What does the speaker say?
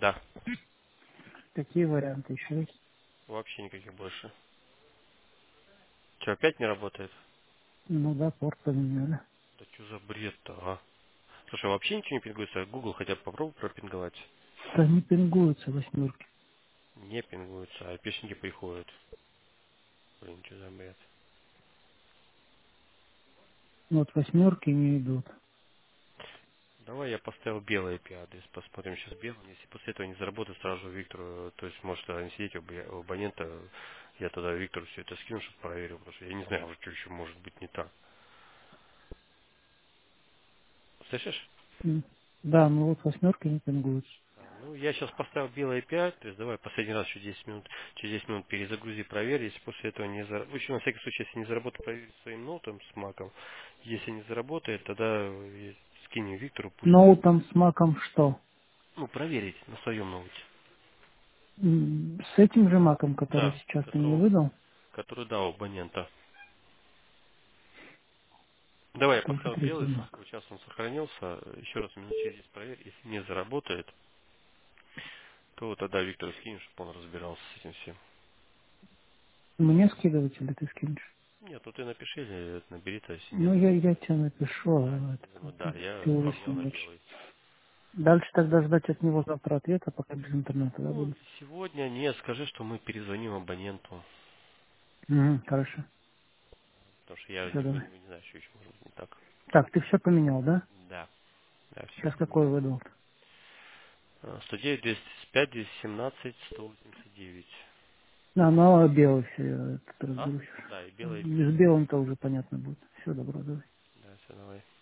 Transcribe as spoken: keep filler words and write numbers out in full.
Да. Какие варианты еще есть? Вообще никаких больше. Че, опять не работает? Ну да, порт поменяли. Да что за бред-то, а? Слушай, вообще ничего не пингуется? Google хотя бы попробуй пропинговать. Да не пингуются восьмерки. Не пингуются, а пешники приходят. Блин, что за бред? Вот восьмерки не идут. Давай я поставил белый ай пи адрес, посмотрим сейчас белый. Если после этого не заработает, сразу же Виктору, то есть может тогда не сидеть у або- у абонента, я тогда Виктору все это скину, чтобы проверил, потому что я не знаю, уже что еще может быть не так. Слышишь? М. Да, ну вот восьмерки не пингуются. Да, ну, я сейчас поставил белый ай пи адрес, давай последний раз еще десять минут, через десять минут перезагрузи, проверь, если после этого не заработает, еще на всякий случай, если не заработает, проверь своим ноутом с маком, если не заработает, тогда э, скинем Виктору, пусть, Ноутом с маком что? ну, проверить на своем ноуте. М, С этим же маком, который Да, сейчас ты мне которого, выдал? который дал абонента. Давай, я Только поставил третий белый, мак. вот сейчас он сохранился, еще раз минут через десять проверь, если не заработает, то вот тогда Виктору скинем, чтобы он разбирался с этим всем. Мне скидывать или ты скинешь? Нет, ну ты напиши или набери, то есть не Ну, я, заработает. я тебе напишу, Да, а я думаю, это, да, я ты поменял выясни на дальше. белый. Дальше тогда ждать от него завтра ответа, пока без интернета, да, Ну, буду? сегодня нет, скажи, что мы перезвоним абоненту. Угу, хорошо. Потому что я Все, не, мы, давай. мы не знаю, что еще может быть не так. Так, ты все поменял, да? Да, да, все Сейчас какой поменял. выдал? А, сто девять, двести пять, двести семнадцать, сто восемьдесят девять. А, ну, а белый все, я тут А? разберусь. Да, и белый. С белым-то уже понятно будет. Все, добро, давай. Да, все, давай.